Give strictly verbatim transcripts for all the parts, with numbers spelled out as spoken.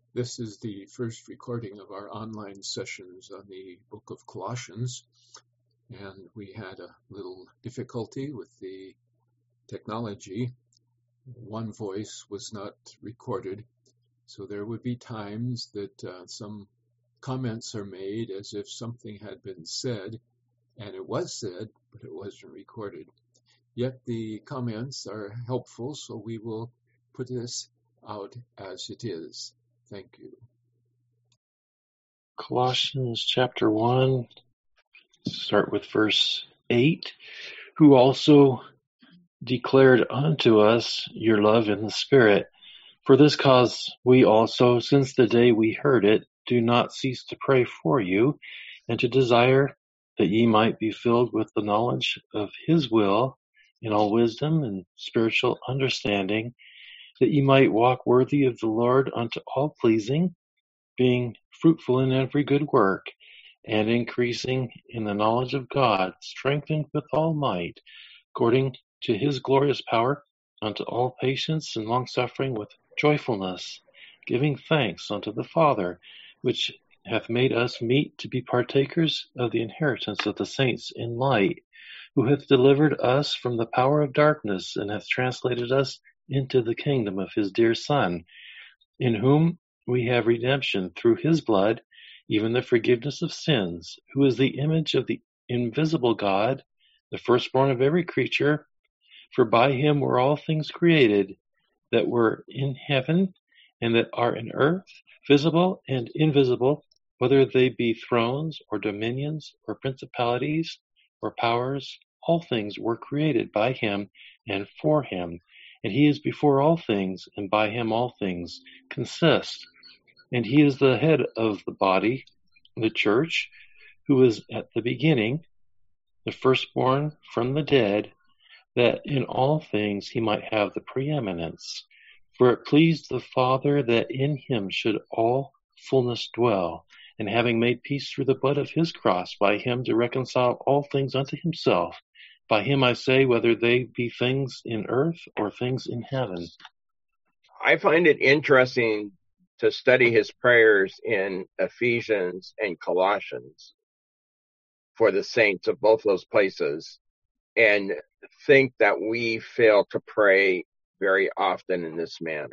This is the first recording of our online sessions on the book of Colossians, and we had a little difficulty with the technology. One voice was not recorded, so there would be times that uh, some comments are made as if something had been said, and it was said, but it wasn't recorded. Yet the comments are helpful, so we will put this out as it is. Thank you. Colossians chapter one, start with verse eight. Who also declared unto us your love in the Spirit. For this cause we also, since the day we heard it, do not cease to pray for you, and to desire that ye might be filled with the knowledge of his will in all wisdom and spiritual understanding, that ye might walk worthy of the Lord unto all pleasing, being fruitful in every good work, and increasing in the knowledge of God, strengthened with all might, according to his glorious power, unto all patience and longsuffering with joyfulness, giving thanks unto the Father, which hath made us meet to be partakers of the inheritance of the saints in light, who hath delivered us from the power of darkness, and hath translated us into the kingdom of his dear Son, in whom we have redemption through his blood, even the forgiveness of sins, who is the image of the invisible God, the firstborn of every creature. For by him were all things created, that were in heaven and that are in earth, visible and invisible, whether they be thrones or dominions or principalities or powers. All things were created by him and for him. And he is before all things, and by him all things consist. And he is the head of the body, the church, who is at the beginning, the firstborn from the dead, that in all things he might have the preeminence. For it pleased the Father that in him should all fullness dwell, and having made peace through the blood of his cross, by him to reconcile all things unto himself. By him I say, whether they be things in earth or things in heaven. I find it interesting to study his prayers in Ephesians and Colossians for the saints of both those places, and think that we fail to pray very often in this manner.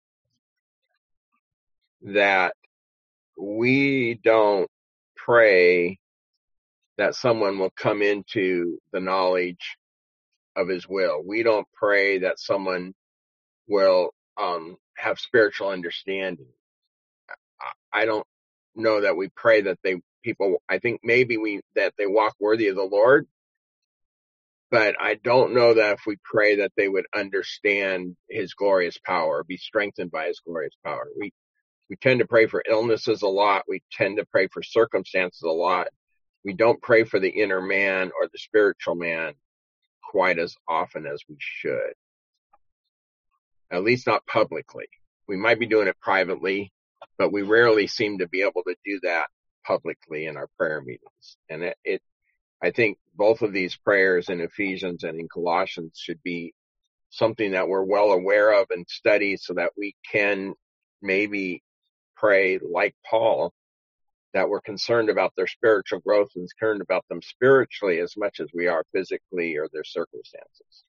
That we don't pray that someone will come into the knowledge of his will. We don't pray that someone will um, have spiritual understanding. I don't know that we pray that they people, I think maybe we, that they walk worthy of the Lord, but I don't know that if we pray that they would understand his glorious power, be strengthened by his glorious power. We, we tend to pray for illnesses a lot. We tend to pray for circumstances a lot. We don't pray for the inner man or the spiritual man quite as often as we should. At least not publicly. We might be doing it privately, but we rarely seem to be able to do that publicly in our prayer meetings. And it, it I think both of these prayers in Ephesians and in Colossians should be something that we're well aware of and study, so that we can maybe pray like Paul, that we're concerned about their spiritual growth and concerned about them spiritually as much as we are physically or their circumstances.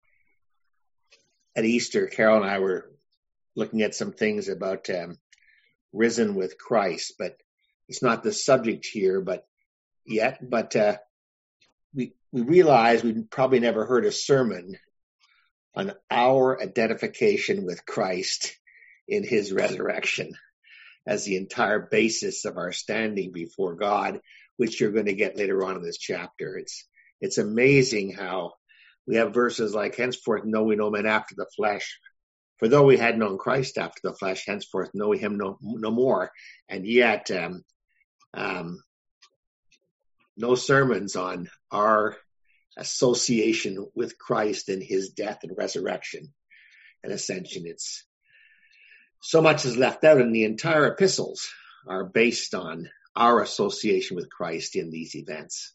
At Easter, Carol and I were looking at some things about um, risen with Christ, but it's not the subject here, but yet, but uh, we, we realized we'd probably never heard a sermon on our identification with Christ in his resurrection as the entire basis of our standing before God, which you're going to get later on in this chapter. It's, it's amazing how we have verses like, henceforth know we no man after the flesh. For though we had known Christ after the flesh, henceforth know we him no, no more. And yet, um, um, no sermons on our association with Christ in his death and resurrection and ascension. It's so much is left out, and the entire epistles are based on our association with Christ in these events.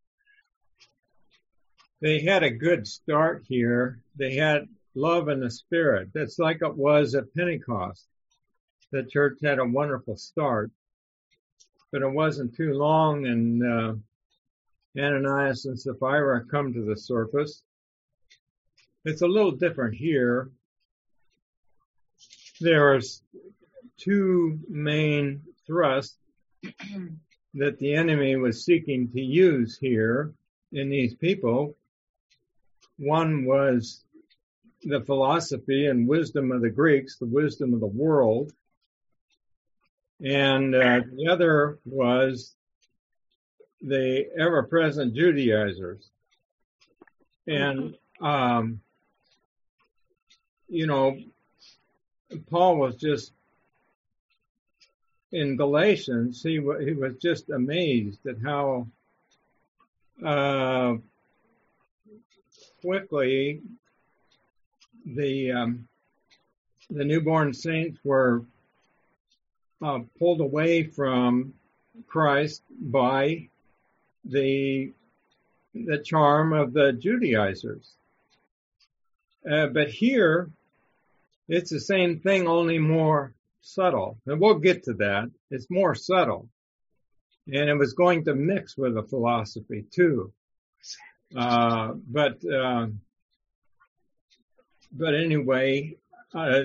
They had a good start here. They had love in the Spirit. That's like it was at Pentecost. the church had a wonderful start, but it wasn't too long, and uh, Ananias and Sapphira come to the surface. It's a little different here. There's two main thrusts that the enemy was seeking to use here in these people. One was the philosophy and wisdom of the Greeks, the wisdom of the world. And uh, the other was the ever-present Judaizers. And, um, you know, Paul was just, in Galatians, he, w- he was just amazed at how uh, quickly the um, the newborn saints were uh, pulled away from Christ by the the charm of the Judaizers. Uh, but here, it's the same thing, only more subtle. And we'll get to that. It's more subtle. And it was going to mix with the philosophy too. Uh, but, uh, but anyway, uh,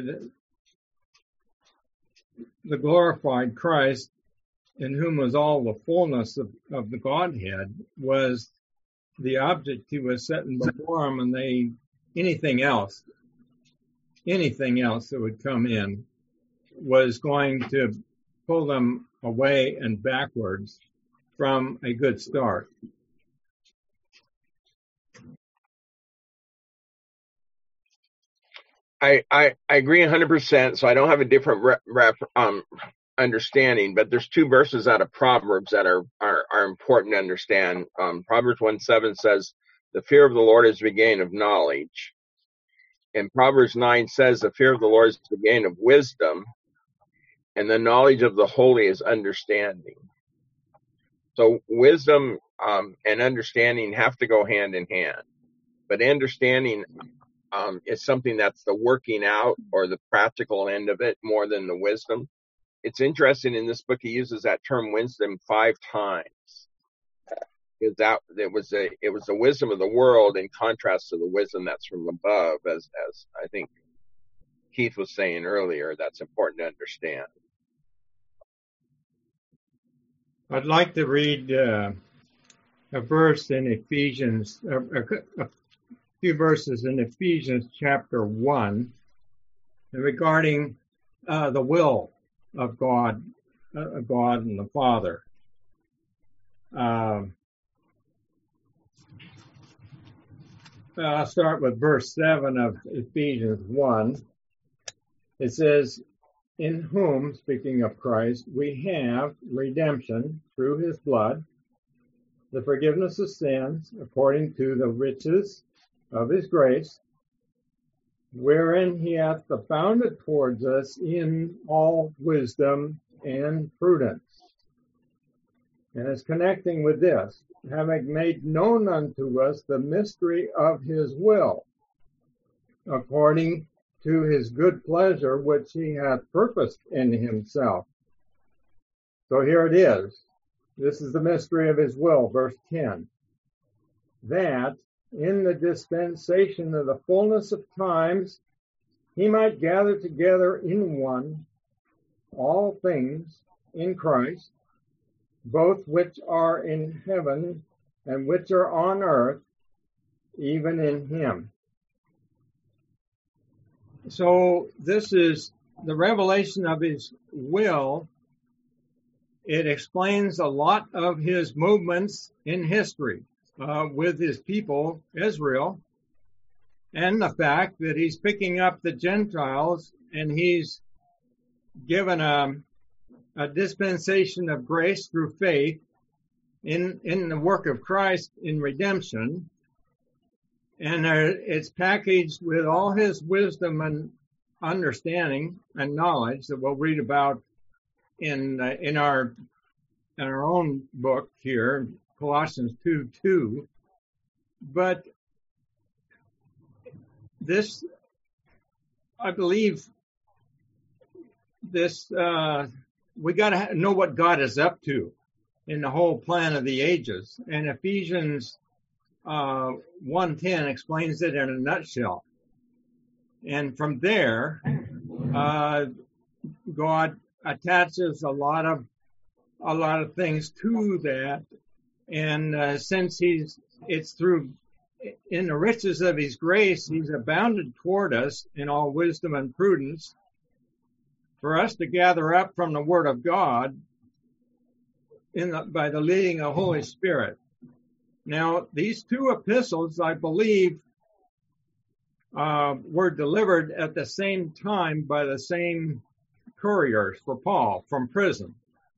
the glorified Christ, in whom was all the fullness of, of the Godhead, was the object he was setting before them, and they, anything else, anything else that would come in was going to pull them away and backwards from a good start. I, I, I agree one hundred percent, so I don't have a different re, rep, um, understanding, but there's two verses out of Proverbs that are, are, are important to understand. Um, Proverbs one seven says, the fear of the Lord is the beginning of knowledge. And Proverbs nine says, the fear of the Lord is the beginning of wisdom, and the knowledge of the holy is understanding. So wisdom um, and understanding have to go hand in hand. But understanding um, is something that's the working out or the practical end of it more than the wisdom. It's interesting in this book he uses that term wisdom five times. Because that it was a it was the wisdom of the world in contrast to the wisdom that's from above, as as I think Keith was saying earlier. That's important to understand. I'd like to read uh, a verse in Ephesians, a, a, a few verses in Ephesians chapter one regarding uh, the will of God, uh, God and the Father. Um, I'll start with verse seven of Ephesians one. It says, in whom, speaking of Christ, we have redemption through his blood, the forgiveness of sins, according to the riches of his grace, wherein he hath abounded towards us in all wisdom and prudence. And it's connecting with this, having made known unto us the mystery of his will, according to his good pleasure, which he hath purposed in himself. So here it is. This is the mystery of his will, verse ten. That in the dispensation of the fullness of times, he might gather together in one all things in Christ, both which are in heaven and which are on earth, even in him. So this is the revelation of his will. It explains a lot of his movements in history uh, with his people, Israel, and the fact that he's picking up the Gentiles and he's given a, a dispensation of grace through faith in, in the work of Christ in redemption. And it's packaged with all his wisdom and understanding and knowledge that we'll read about in uh, in our in our own book here, Colossians two two. But this, I believe, this, uh, we got to know what God is up to in the whole plan of the ages. And Ephesians uh, one ten explains it in a nutshell. And from there, uh, God attaches a lot of a lot of things to that. And uh, since he's, it's through, in the riches of his grace, he's abounded toward us in all wisdom and prudence for us to gather up from the Word of God in the, by the leading of the Holy Spirit. Now, these two epistles, I believe, uh, were delivered at the same time by the same couriers for Paul from prison.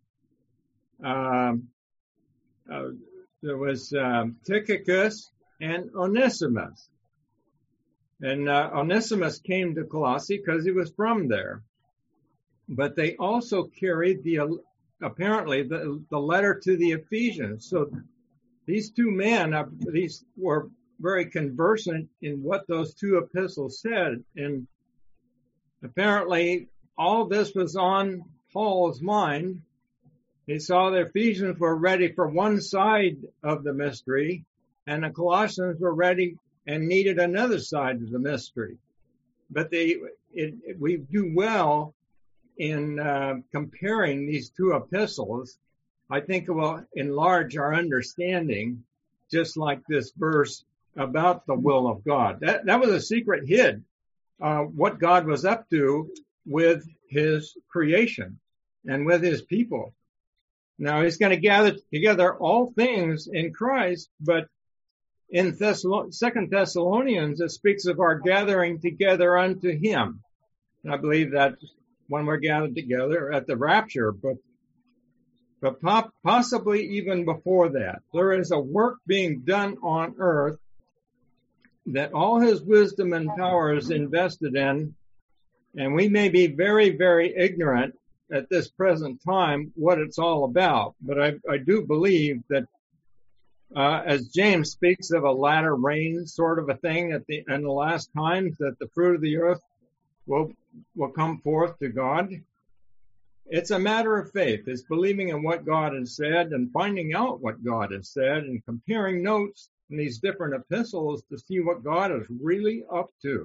Um, uh, there was um, Tychicus and Onesimus. And uh, Onesimus came to Colossae because he was from there. But they also carried the, apparently, the, the letter to the Ephesians. So these two men, uh, these were very conversant in what those two epistles said. And apparently all this was on Paul's mind. He saw the Ephesians were ready for one side of the mystery, and the Colossians were ready and needed another side of the mystery. But they, it, it, we do well in uh, comparing these two epistles. I think it will enlarge our understanding, just like this verse about the will of God. That, that was a secret hid, uh, what God was up to with his creation and with his people. Now he's going to gather together all things in Christ, but in Thessalon- Second Thessalonians, it speaks of our gathering together unto him. And I believe that's when we're gathered together at the rapture, but but pop- possibly even before that. There is a work being done on earth that all his wisdom and power is invested in, and we may be very, very ignorant at this present time what it's all about. But I, I do believe that uh, as James speaks of a latter rain sort of a thing at the in the last times, that the fruit of the earth will will come forth to God. It's a matter of faith. It's believing in what God has said and finding out what God has said and comparing notes in these different epistles to see what God is really up to.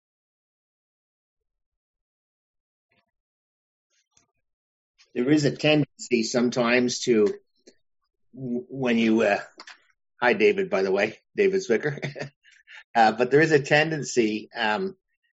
There is a tendency sometimes to, when you, uh, hi David, by the way, David Zwicker, uh, but there is a tendency um,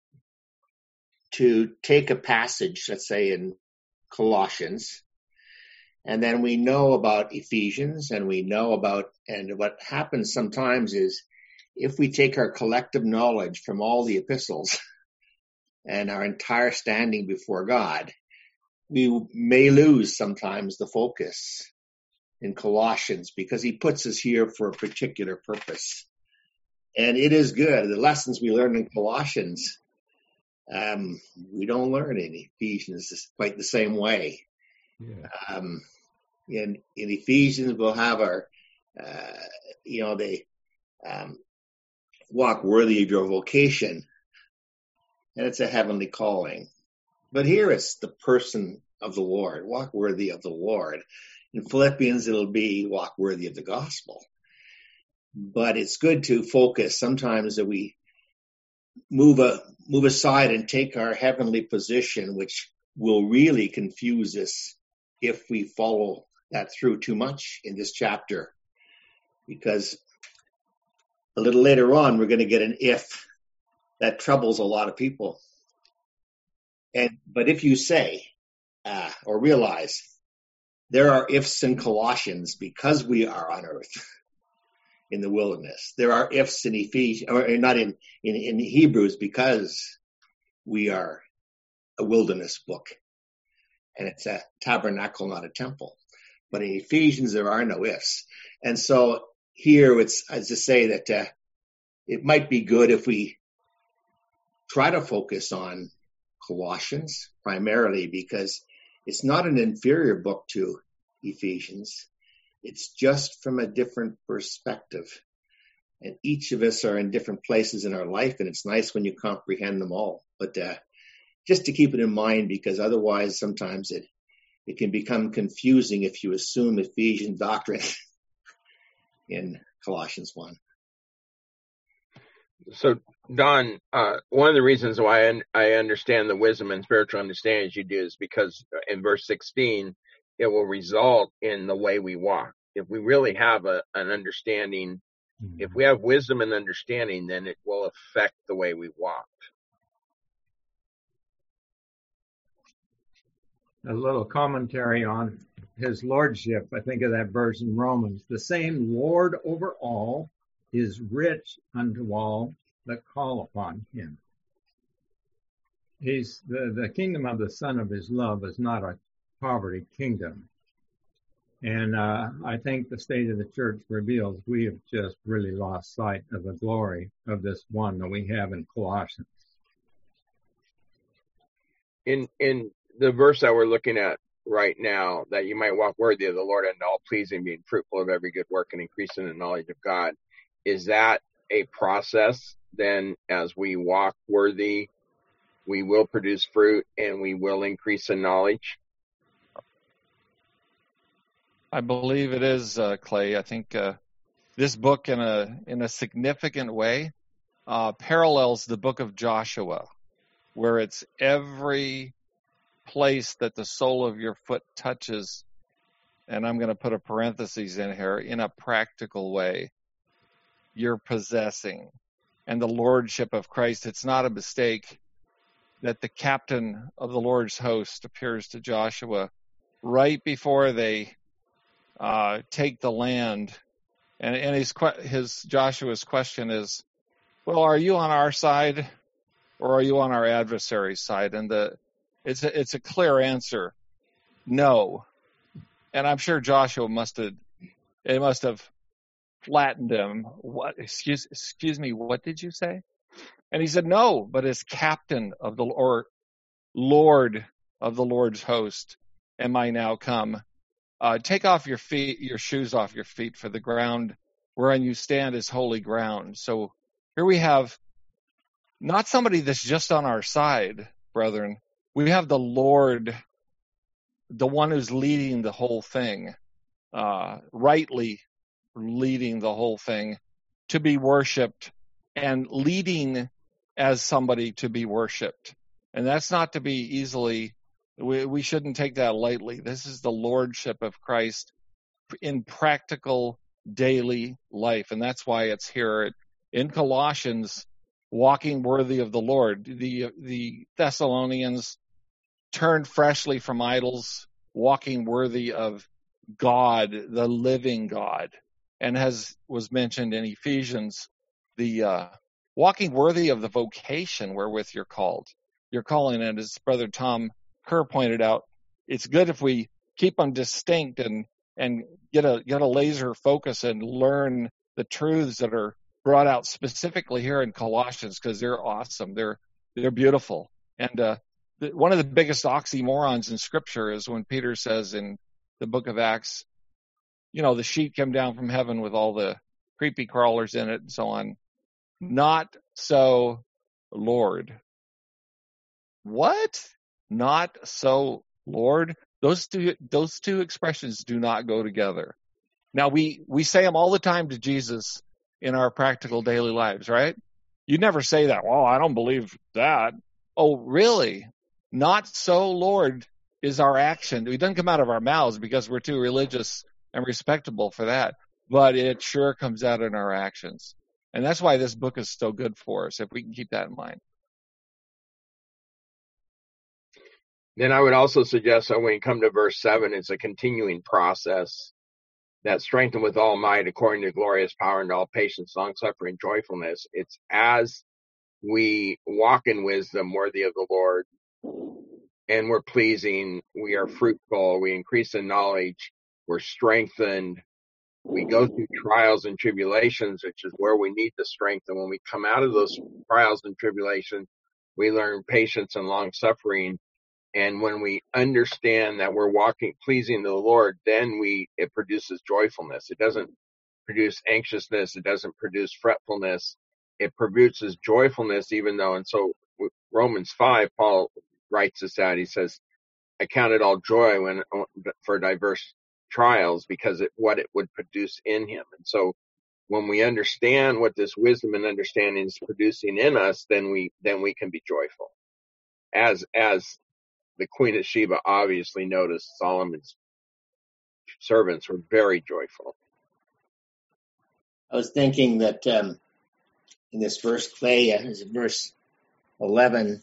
to take a passage, let's say in Colossians, and then we know about Ephesians, and we know about, and what happens sometimes is if we take our collective knowledge from all the epistles and our entire standing before God, we may lose sometimes the focus in Colossians because he puts us here for a particular purpose. And it is good. The lessons we learn in Colossians, um, we don't learn in Ephesians quite the same way. Yeah. Um, in, in Ephesians, we'll have our, uh, you know, they um, walk worthy of your vocation, and it's a heavenly calling. But here it's the person of the Lord, walk worthy of the Lord. In Philippians, it'll be walk worthy of the gospel. But it's good to focus sometimes that we move a move aside and take our heavenly position, which will really confuse us if we follow that through too much in this chapter. Because a little later on, we're going to get an if that troubles a lot of people. And but if you say uh, or realize there are ifs in Colossians because we are on earth in the wilderness. There are ifs in Ephesians, or not in, in, in Hebrews, because we are a wilderness book. And it's a tabernacle, not a temple. But in Ephesians, there are no ifs. And so here it's as to say that uh, it might be good if we try to focus on Colossians primarily, because it's not an inferior book to Ephesians. It's just from a different perspective. And each of us are in different places in our life, and it's nice when you comprehend them all. But uh, just to keep it in mind, because otherwise sometimes it, it can become confusing if you assume Ephesian doctrine in Colossians one. So, Don, uh, one of the reasons why I, I understand the wisdom and spiritual understanding as you do is because in verse sixteen, it will result in the way we walk. If we really have a, an understanding, mm-hmm. if we have wisdom and understanding, then it will affect the way we walk. A little commentary on his lordship. I think of that verse in Romans. The same Lord over all is rich unto all that call upon him. He's the, the kingdom of the Son of his love is not a poverty kingdom. And uh, I think the state of the church reveals we have just really lost sight of the glory of this one that we have in Colossians. In in the verse that we're looking at right now, that you might walk worthy of the Lord and all pleasing, being fruitful of every good work and increasing in the knowledge of God. Is that a process then as we walk worthy, we will produce fruit and we will increase in knowledge? I believe it is, uh, Clay. I think uh, this book in a in a significant way uh, parallels the book of Joshua, where it's every place that the sole of your foot touches, and I'm going to put a parenthesis in here, in a practical way, you're possessing. And the lordship of Christ, it's not a mistake that the captain of the Lord's host appears to Joshua right before they uh, take the land. And, and his, his Joshua's question is, well, are you on our side or are you on our adversary's side? And the It's a, it's a clear answer, no. And I'm sure Joshua must have, it must have flattened him. What? Excuse, excuse me. What did you say? And he said, no. But as captain of the or Lord of the Lord's host, am I now come? Uh, take off your feet, your shoes off your feet, for the ground whereon you stand is holy ground. So here we have not somebody that's just on our side, brethren. We have the Lord, the one who's leading the whole thing, uh, rightly leading the whole thing to be worshipped and leading as somebody to be worshipped. And that's not to be easily, we, we shouldn't take that lightly. This is the lordship of Christ in practical daily life. And that's why it's here in Colossians, walking worthy of the Lord. The, the Thessalonians turned freshly from idols, walking worthy of God, the living God. And as was mentioned in Ephesians, the uh, walking worthy of the vocation wherewith you're called. You're calling, and as Brother Tom Kerr pointed out, it's good if we keep them distinct and and get a get a laser focus and learn the truths that are brought out specifically here in Colossians, because they're awesome. They're they're beautiful. And uh, the, one of the biggest oxymorons in Scripture is when Peter says in the book of Acts, you know, the sheet came down from heaven with all the creepy crawlers in it and so on. Not so, Lord. What? Not so, Lord? Those two, those two expressions do not go together. Now, we, we say them all the time to Jesus in our practical daily lives, right? You never say that. Well, I don't believe that. Oh, really? Not so, Lord, is our action. It doesn't come out of our mouths because we're too religious and respectable for that. But it sure comes out in our actions. And that's why this book is so good for us, if we can keep that in mind. Then I would also suggest that when you come to verse seven, it's a continuing process that strengthened with all might according to glorious power and all patience, long-suffering, joyfulness. It's as we walk in wisdom worthy of the Lord and we're pleasing, we are fruitful, we increase in knowledge, we're strengthened, we go through trials and tribulations, which is where we need the strength. And when we come out of those trials and tribulations, we learn patience and long-suffering. And when we understand that we're walking, pleasing to the Lord, then we, it produces joyfulness. It doesn't produce anxiousness. It doesn't produce fretfulness. It produces joyfulness, even though, and so Romans five, Paul writes this out. He says, I count it all joy when for diverse trials because it what it would produce in him. And so when we understand what this wisdom and understanding is producing in us, then we then we can be joyful. As as the Queen of Sheba obviously noticed, Solomon's servants were very joyful. I was thinking that um, in this verse, Clay, uh, verse eleven,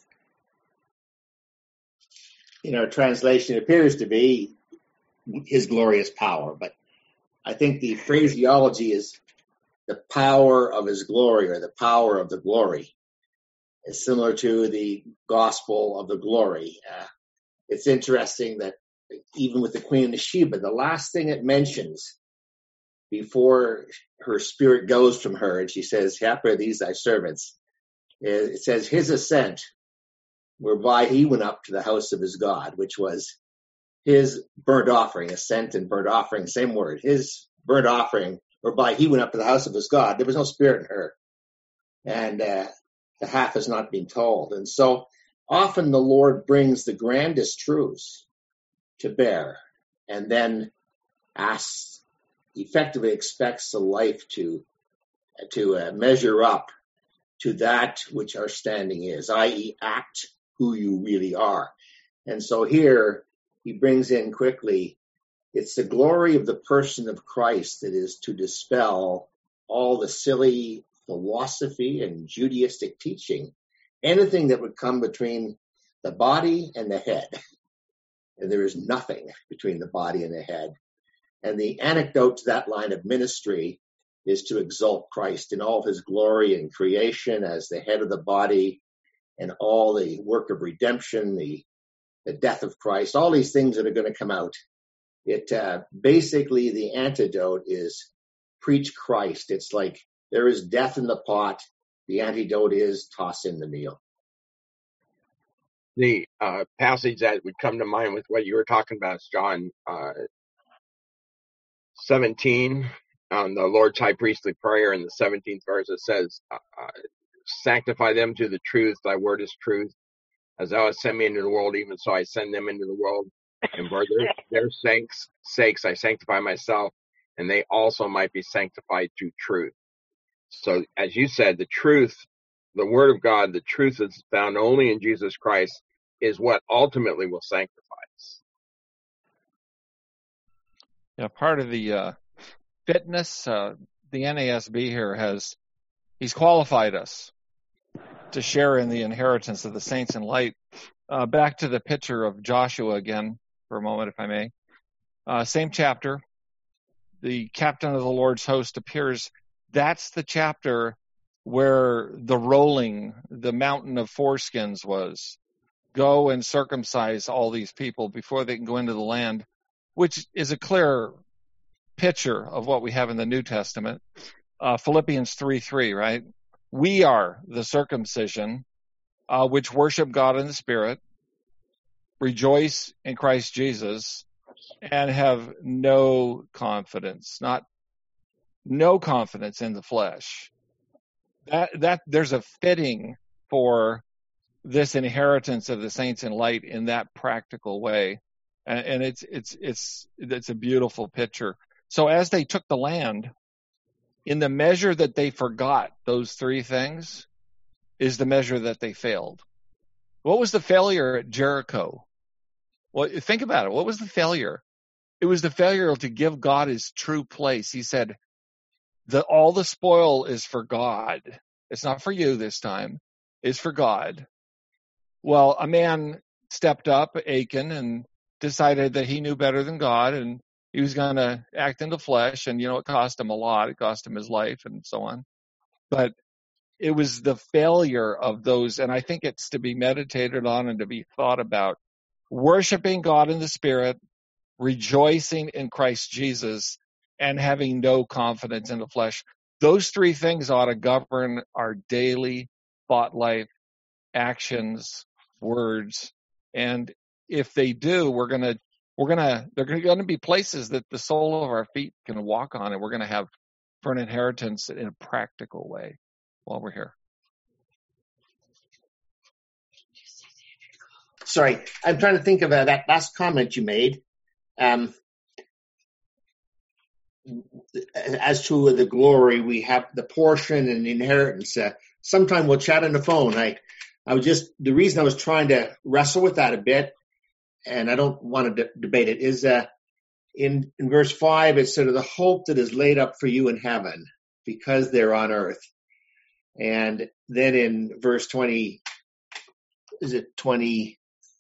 in our translation, it appears to be his glorious power, but I think the phraseology is the power of his glory, or the power of the glory. It's similar to the gospel of the glory. Uh, it's interesting that even with the Queen of Sheba, the last thing it mentions before her spirit goes from her, and she says, happy are these thy servants, it says his ascent, whereby he went up to the house of his God, which was his burnt offering, ascent and burnt offering, same word, his burnt offering, whereby he went up to the house of his God. There was no spirit in her. And uh, the half has not been told. And so often the Lord brings the grandest truths to bear and then asks, effectively expects the life to, to uh, measure up to that which our standing is, that is act who you really are. And so here he brings in quickly, it's the glory of the person of Christ that is to dispel all the silly philosophy and Judaistic teaching, anything that would come between the body and the head. And there is nothing between the body and the head. And the anecdote to that line of ministry is to exalt Christ in all of his glory and creation as the head of the body, and all the work of redemption, the, the death of Christ, all these things that are going to come out. It uh, basically, the antidote is preach Christ. It's like there is death in the pot. The antidote is toss in the meal. The uh, passage that would come to mind with what you were talking about is John uh, seventeen, on the Lord's high priestly prayer in the seventeenth verse. It says, uh, sanctify them to the truth. Thy word is truth. As thou hast sent me into the world, even so I send them into the world. And for their, their sakes, sakes I sanctify myself, and they also might be sanctified to truth. So as you said, the truth, the word of God, the truth that's found only in Jesus Christ is what ultimately will sanctify us. Yeah, part of the uh, fitness, uh, the N A S B here has, he's qualified us to share in the inheritance of the saints in light. Uh, back to the picture of Joshua again for a moment, if I may. Uh, same chapter. The captain of the Lord's host appears. That's the chapter where the rolling, the mountain of foreskins was. Go and circumcise all these people before they can go into the land, which is a clear picture of what we have in the New Testament. Uh, Philippians three three, right? We are the circumcision, uh, which worship God in the Spirit, rejoice in Christ Jesus, and have no confidence, not no confidence in the flesh. That that there's a fitting for this inheritance of the saints in light in that practical way, and, and it's it's it's it's a beautiful picture. So as they took the land, in the measure that they forgot those three things, is the measure that they failed. What was the failure at Jericho? Well, think about it. What was the failure? It was the failure to give God his true place. He said, "The all the spoil is for God. It's not for you this time. It's for God." Well, a man stepped up, Achan, and decided that he knew better than God, and he was going to act in the flesh, and, you know, it cost him a lot. It cost him his life and so on. But it was the failure of those, and I think it's to be meditated on and to be thought about. Worshiping God in the Spirit, rejoicing in Christ Jesus, and having no confidence in the flesh. Those three things ought to govern our daily thought life, actions, words. And if they do, we're going to We're gonna, they're going to be places that the sole of our feet can walk on, and we're going to have for an inheritance in a practical way while we're here. sorry, I'm trying to think of uh, that last comment you made. Um, as to the glory, we have the portion and the inheritance. Uh, sometime we'll chat on the phone. I, I was just, the reason I was trying to wrestle with that a bit, and I don't want to de- debate it, is uh, in, in verse five, it's sort of the hope that is laid up for you in heaven because they're on earth. And then in verse twenty, is it twenty-three,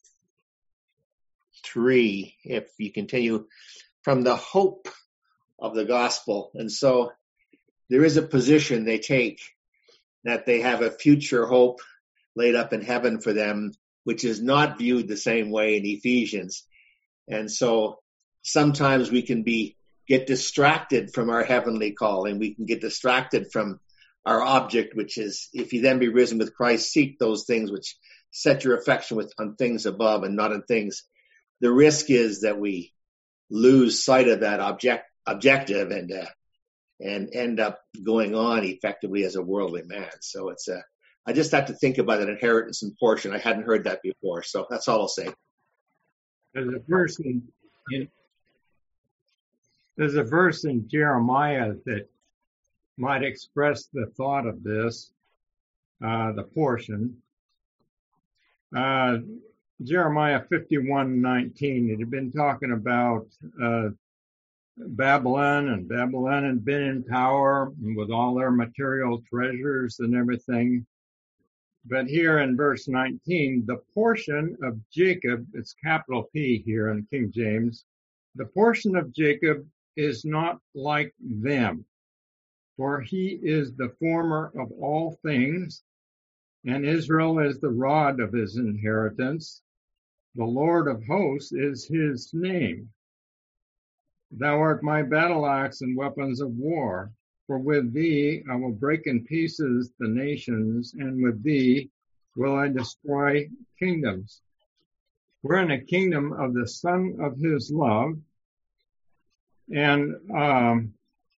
if you continue, from the hope of the gospel. And so there is a position they take that they have a future hope laid up in heaven for them, which is not viewed the same way in Ephesians. And so sometimes we can be get distracted from our heavenly calling. We can get distracted from our object, which is, if you then be risen with Christ, seek those things which set your affection with on things above and not on things. The risk is that we lose sight of that object objective and uh, and end up going on effectively as a worldly man. So it's a, I just have to think about an inheritance and portion. I hadn't heard that before, so that's all I'll say. There's a verse in, in there's a verse in Jeremiah that might express the thought of this, uh, the portion. Uh, Jeremiah fifty-one nineteen. It had been talking about uh, Babylon, and Babylon had been in power with all their material treasures and everything. But here in verse nineteen, the portion of Jacob, it's capital P here in King James, the portion of Jacob is not like them, for he is the former of all things, and Israel is the rod of his inheritance. The Lord of hosts is his name. Thou art my battle axe and weapons of war. For with thee I will break in pieces the nations, and with thee will I destroy kingdoms. We're in a kingdom of the Son of his love, and um,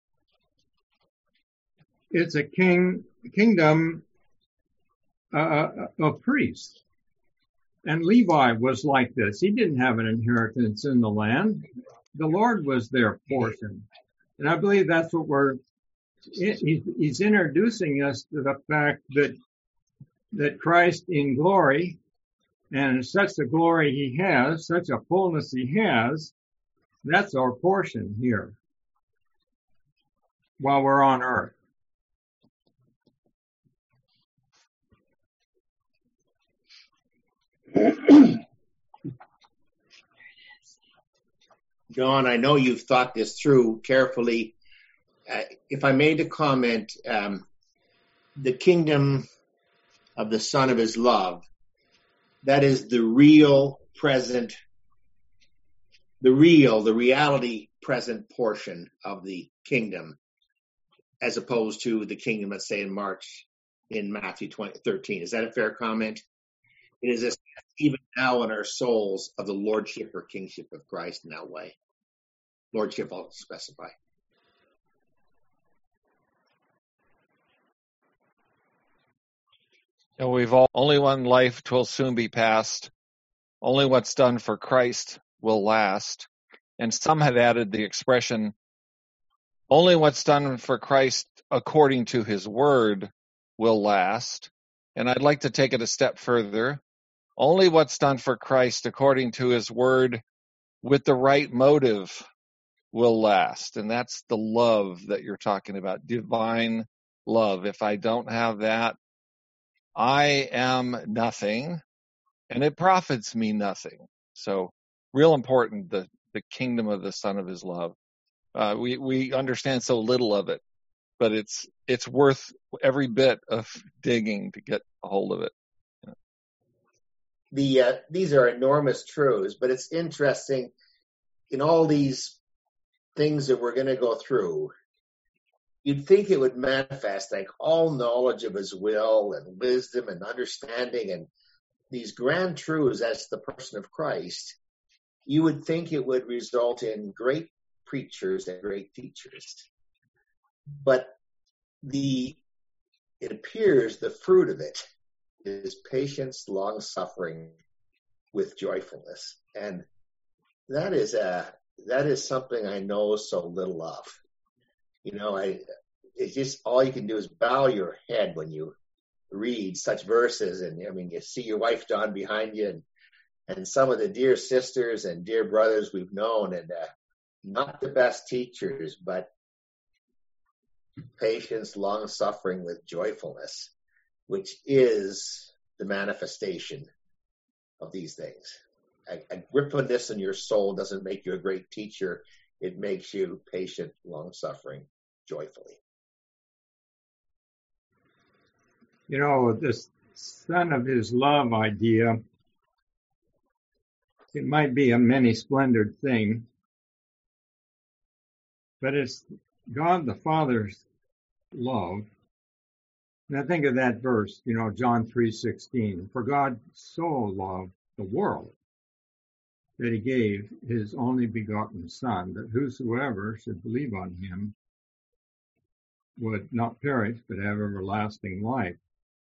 it's a king kingdom uh, of priests. And Levi was like this. He didn't have an inheritance in the land. The Lord was their portion. And I believe that's what we're, he's introducing us to the fact that, that Christ in glory, and such a glory he has, such a fullness he has, that's our portion here while we're on earth. John, I know you've thought this through carefully. Uh, if I made a comment, um, the kingdom of the Son of his love, that is the real present, the real, the reality present portion of the kingdom, as opposed to the kingdom, let's say in March, in Matthew twenty, thirteen. Is that a fair comment? It is a, even now in our souls of the lordship or kingship of Christ in that way. Lordship, I'll specify. And we've all, only one life will soon be past. Only what's done for Christ will last. And some have added the expression, only what's done for Christ according to his word will last. And I'd like to take it a step further. Only what's done for Christ according to his word with the right motive will last. And that's the love that you're talking about, divine love. If I don't have that, I am nothing, and it profits me nothing. So real important, the, the kingdom of the Son of his love. Uh, we, we understand so little of it, but it's, it's worth every bit of digging to get a hold of it. The, uh, these are enormous truths, but it's interesting in all these things that we're going to go through. You'd think it would manifest like all knowledge of his will and wisdom and understanding and these grand truths as the person of Christ. You would think it would result in great preachers and great teachers. But the, it appears the fruit of it is patience, long suffering, with joyfulness. And that is a, that is something I know so little of. You know, I, it's just all you can do is bow your head when you read such verses. And I mean, you see your wife, Dawn, behind you, and, and some of the dear sisters and dear brothers we've known, and uh, not the best teachers, but patience, long suffering with joyfulness, which is the manifestation of these things. A, a grippiness in your soul doesn't make you a great teacher. It makes you patient, long suffering, joyfully. You know, this son of his love idea, it might be a many-splendored thing, but it's God the Father's love. And I think of that verse, you know, John three sixteen. For God so loved the world that he gave his only begotten Son, that whosoever should believe on him would not perish, but have everlasting life.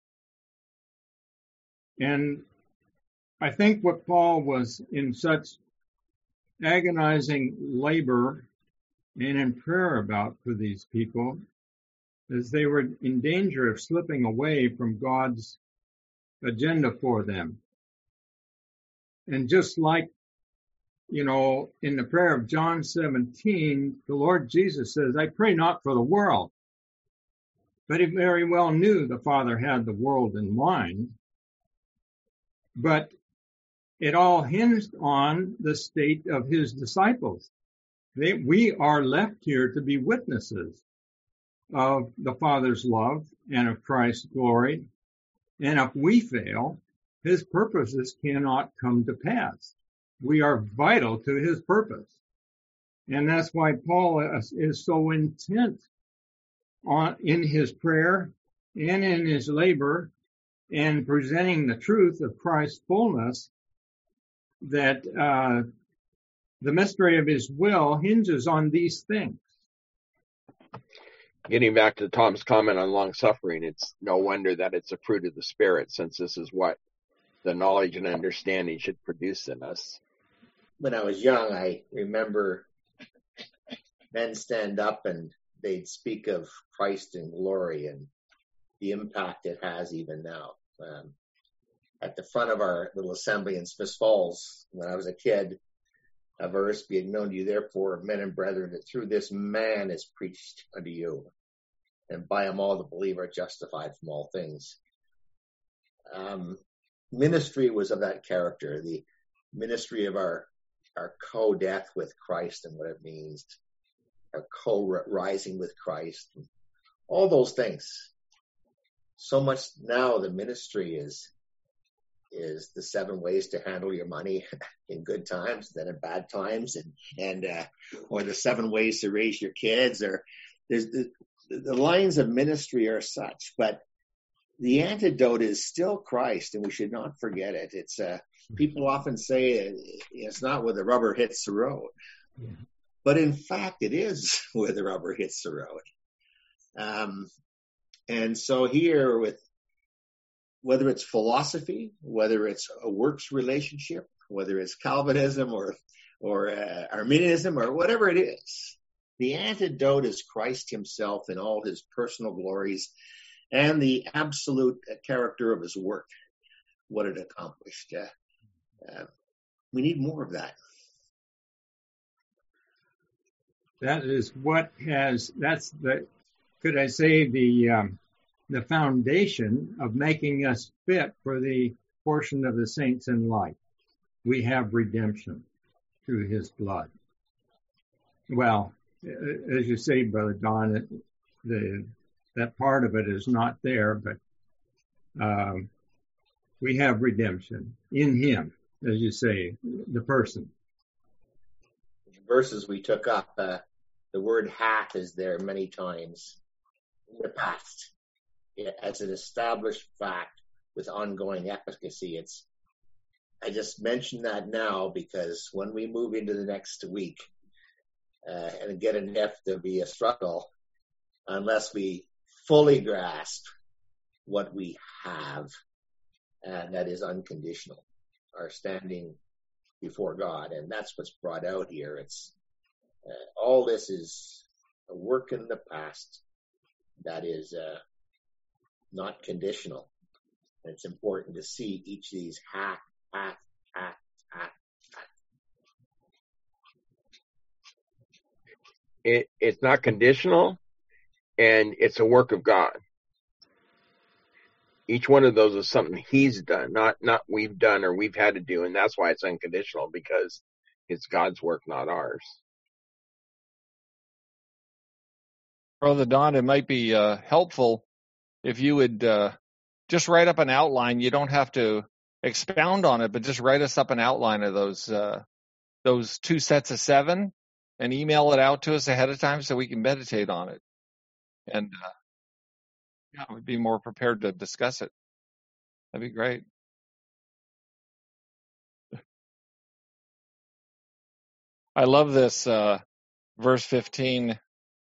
And I think what Paul was in such agonizing labor and in prayer about for these people is they were in danger of slipping away from God's agenda for them. And just like, you know, in the prayer of John seventeen, the Lord Jesus says, I pray not for the world. But he very well knew the Father had the world in mind. But it all hinged on the state of his disciples. They, we are left here to be witnesses of the Father's love and of Christ's glory. And if we fail, his purposes cannot come to pass. We are vital to his purpose. And that's why Paul is, is so intent on in his prayer and in his labor and presenting the truth of Christ's fullness, that uh, the mystery of his will hinges on these things. Getting back to Tom's comment on long suffering, it's no wonder that it's a fruit of the Spirit, since this is what the knowledge and understanding should produce in us. When I was young, I remember men stand up and they'd speak of Christ in glory and the impact it has even now. Um, at the front of our little assembly in Smith Falls, when I was a kid, a verse, be it known to you, therefore, men and brethren, that through this man is preached unto you, and by him all the believer are justified from all things. Um, ministry was of that character, the ministry of our, our co-death with Christ and what it means, our co-rising with Christ, and all those things. So much now the ministry is is the seven ways to handle your money in good times, then in bad times, and and uh, or the seven ways to raise your kids. Or there's the, the lines of ministry are such, but the antidote is still Christ, and we should not forget it. It's uh, people often say it's not where the rubber hits the road, yeah. But in fact, it is where the rubber hits the road. Um, and so here with whether it's philosophy, whether it's a works relationship, whether it's Calvinism or or uh, Arminianism or whatever it is, the antidote is Christ himself in all his personal glories and the absolute character of his work, what it accomplished. Uh, uh, we need more of that. That is what has, that's the, could I say, the um, the foundation of making us fit for the portion of the saints in light. We have redemption through his blood. Well, as you say, Brother Don, the that part of it is not there, but um, we have redemption in him, as you say, the person. The verses we took up, uh, the word hath is there many times in the past. As an established fact with ongoing efficacy. It's, I just mention that now because when we move into the next week uh, and get an F to be a struggle, unless we fully grasp what we have, and that is unconditional. are standing before God, and that's what's brought out here. It's uh, all this is a work in the past that is uh, not conditional. And it's important to see each of these hack, hack, hack, hack, hack. It, it's not conditional, and it's a work of God. Each one of those is something he's done, not not we've done or we've had to do, and that's why it's unconditional, because it's God's work, not ours. Brother Don, it might be uh, helpful if you would uh, just write up an outline. You don't have to expound on it, but just write us up an outline of those uh, those two sets of seven and email it out to us ahead of time so we can meditate on it. And uh, yeah, we'd be more prepared to discuss it. That'd be great. I love this uh, verse fifteen.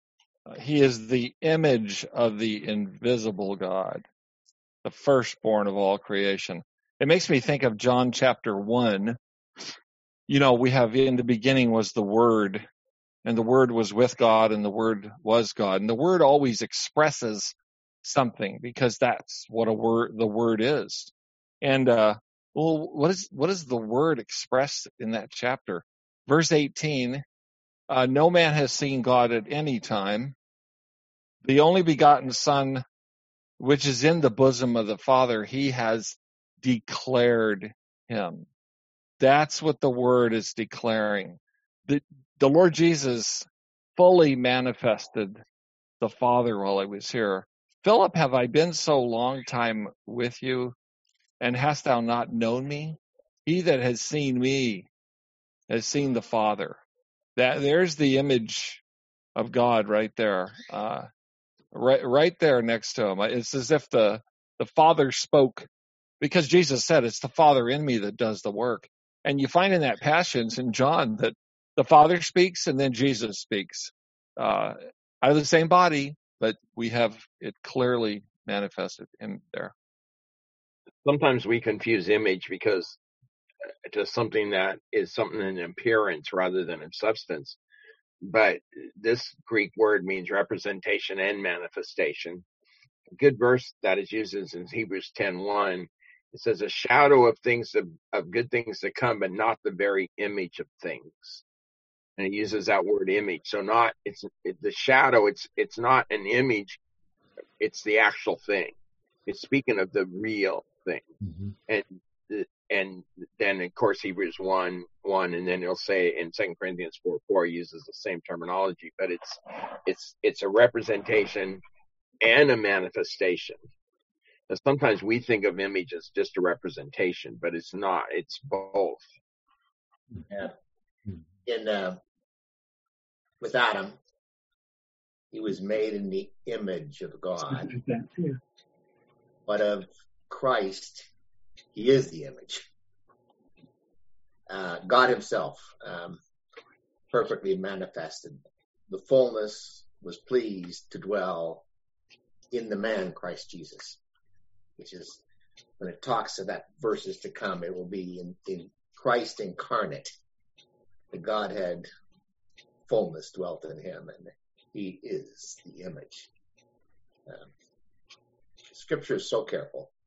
He is the image of the invisible God, the firstborn of all creation. It makes me think of John chapter one. You know, we have in the beginning was the Word, and the Word was with God, and the Word was God. And the Word always expresses something, because that's what a word, the Word is. And, uh, well, what is, what is the Word expressed in that chapter? Verse eighteen, uh, no man has seen God at any time. The only begotten Son, which is in the bosom of the Father, he has declared him. That's what the Word is declaring. The, the Lord Jesus fully manifested the Father while I was here. Philip, have I been so long time with you, and hast thou not known me? He that has seen me has seen the Father. That there's the image of God right there, uh, right, right there next to him. It's as if the the Father spoke, because Jesus said, "It's the Father in me that does the work." And you find in that Passions in John that the Father speaks and then Jesus speaks, uh, out of the same body, but we have it clearly manifested in there. Sometimes we confuse image because to something that is something in appearance rather than in substance. But this Greek word means representation and manifestation. A good verse that is used is in Hebrews ten one. It says, a shadow of things, of, of good things to come, but not the very image of things. And it uses that word image. So not, it's it, the shadow, it's it's not an image, it's the actual thing. It's speaking of the real thing. Mm-hmm. And and then, of course, Hebrews one one, and then he'll say in Second Corinthians four four, uses the same terminology, but it's it's it's a representation and a manifestation. Now, sometimes we think of image as just a representation, but it's not. It's both. Yeah. In uh, with Adam, he was made in the image of God, but of Christ, he is the image. Uh, God himself, um, perfectly manifested. The fullness was pleased to dwell in the man Christ Jesus, which is, when it talks of that verses to come, it will be in, in Christ incarnate. The Godhead fullness dwelt in him, and he is the image. Um, Scripture is so careful.